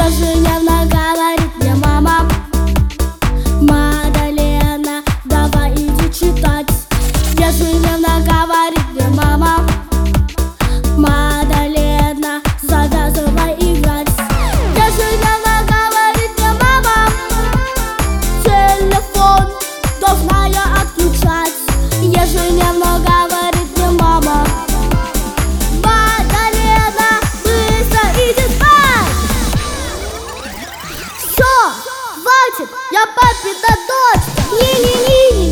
Ежедневно говорит мне мама: Мадалена, давай иди читать. Ежедневно говорит мне мама: Мадалена, завязывай играть. Ежедневно говорит мне мама: телефон должна я отключать. Ежедневно говорит мне мама: Мадалена, быстро иди спать. Все, хватит, я папина дочь.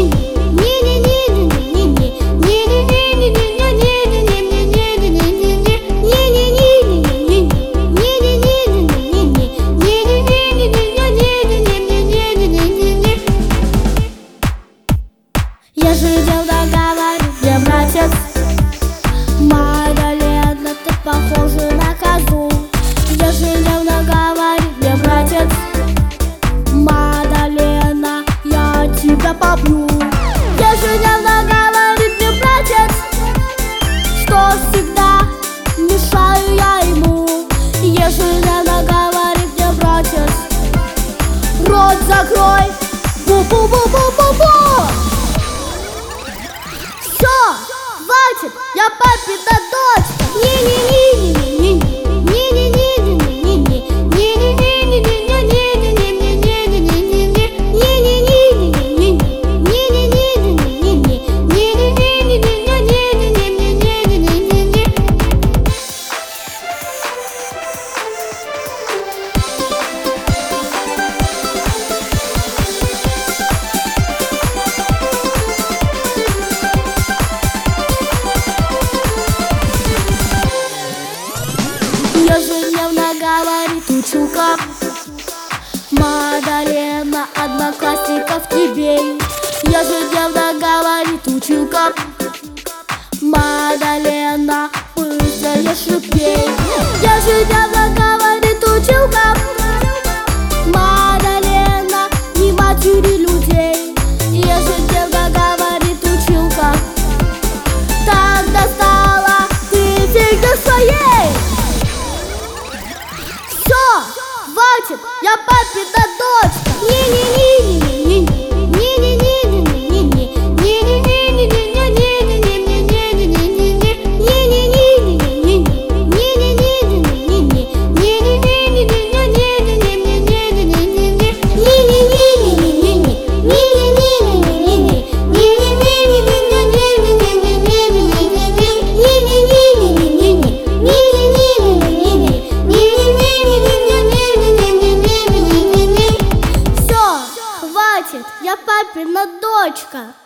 Ежедневно говорит мне братец: Мадалена, ты похожа на козу. Ежедневно говорит мне братец: Мадалена, я тебя побью. Ежедневно говорит мне братец, что всегда мешаю я ему. Ежедневно говорит мне братец: рот закрой, бу-бу-бу-бу-бу-бу. Все, хватит, я папина дочь. Ежедневно говорит училка: Мадалена, одноклассников тебе. Ежедневно говорит училка: Мадалена, быстрее шипей. Ежедневно говорит училка: Мадалена, не матери людей. Ежедневно говорит училка: так достала ты фигню своей. Хватит, я папина дочь. Я папина дочка.